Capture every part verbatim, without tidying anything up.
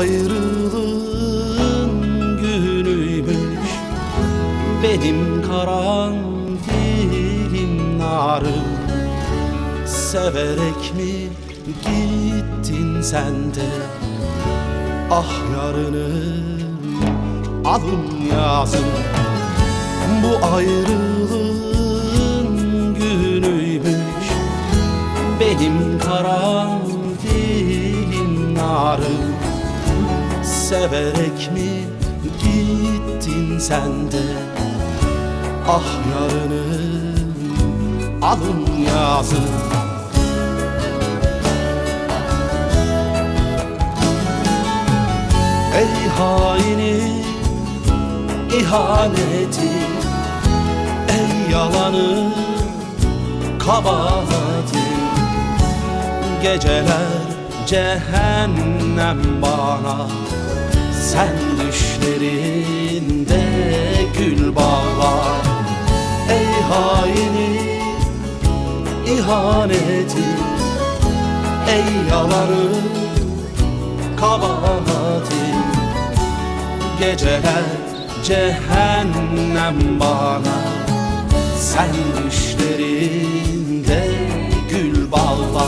ayrılığın günüymüş, benim karanfilim narım. Severek mi gittin sen de, ah yarınım alın yazım. Bu ayrılığın günüymüş, benim karanfilim narım. Severek mi gittin sen de, ah yarınım alın yazım. Ey haini, ihaneti, ey yalanı, kabahati. Geceler cehennem bana, sen düşlerinde gül bağla. Ey haini, ihaneti, ey yalanı, kabahati. Geceler cehennem bana, sen düşlerinde gül bağla.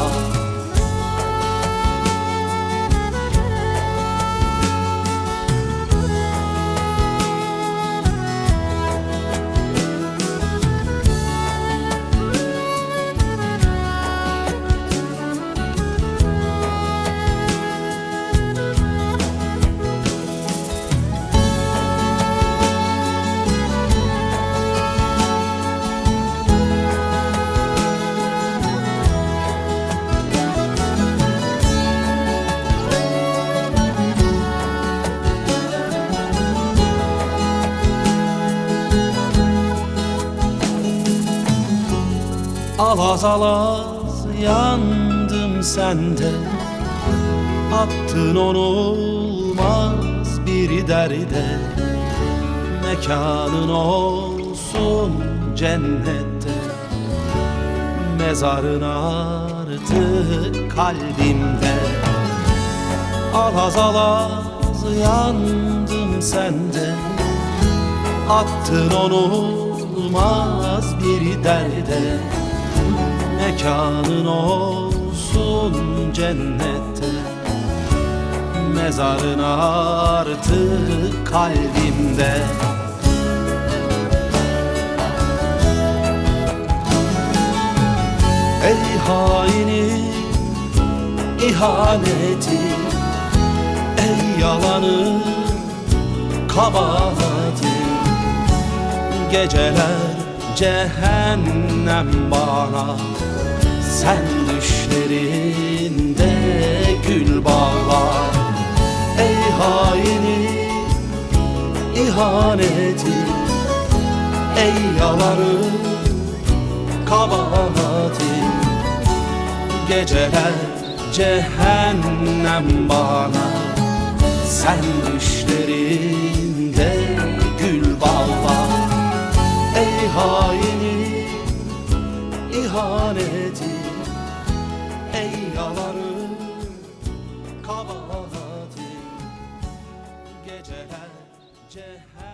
Alaz alaz yandım sende, attın onulmaz bir derde. Mekanın olsun cennette, mezarın artık kalbimde. Alaz alaz yandım sende, attın onulmaz bir derde. Mekanın olsun cennette, mezarın artık kalbimde. Ey haini, ihaneti, ey yalanı, kabahati. Geceler cehennem bana, sen düşlerinde gül bağla. Ey haini, ihaneti, ey yalanı, kabahati. Geceler cehennem bana, sen düşlerinde gül bağla. Ey haini, ihaneti, ey yalanı, kabahati. Geceler cehennem